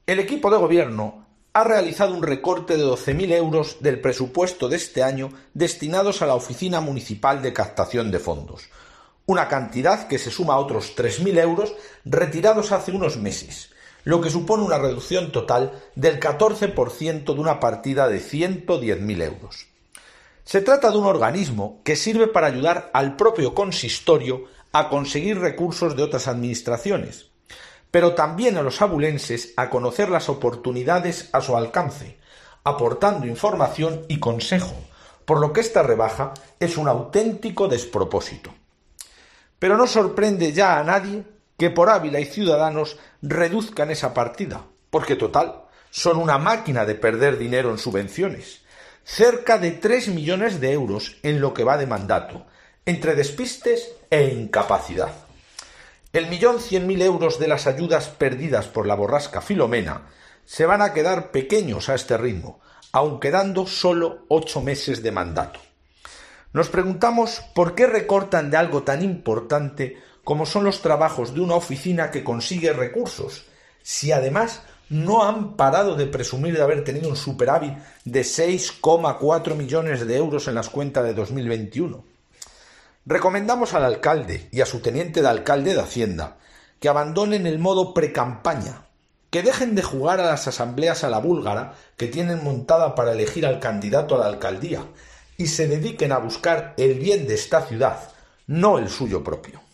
El equipo de gobierno ha realizado un recorte de 12.000 euros del presupuesto de este año destinados a la Oficina Municipal de Captación de Fondos, una cantidad que se suma a otros 3.000 euros retirados hace unos meses, lo que supone una reducción total del 14% de una partida de 110.000 euros. Se trata de un organismo que sirve para ayudar al propio consistorio a conseguir recursos de otras administraciones, pero también a los abulenses a conocer las oportunidades a su alcance, aportando información y consejo, por lo que esta rebaja es un auténtico despropósito. Pero no sorprende ya a nadie que por Ávila y Ciudadanos reduzcan esa partida, porque total, son una máquina de perder dinero en subvenciones, cerca de 3 millones de euros en lo que va de mandato, entre despistes e incapacidad. El 1.100.000 euros de las ayudas perdidas por la borrasca Filomena se van a quedar pequeños a este ritmo, aun quedando solo 8 meses de mandato. Nos preguntamos por qué recortan de algo tan importante como son los trabajos de una oficina que consigue recursos, si además no han parado de presumir de haber tenido un superávit de 6,4 millones de euros en las cuentas de 2021. Recomendamos al alcalde y a su teniente de alcalde de Hacienda que abandonen el modo precampaña, que dejen de jugar a las asambleas a la búlgara que tienen montada para elegir al candidato a la alcaldía y se dediquen a buscar el bien de esta ciudad, no el suyo propio.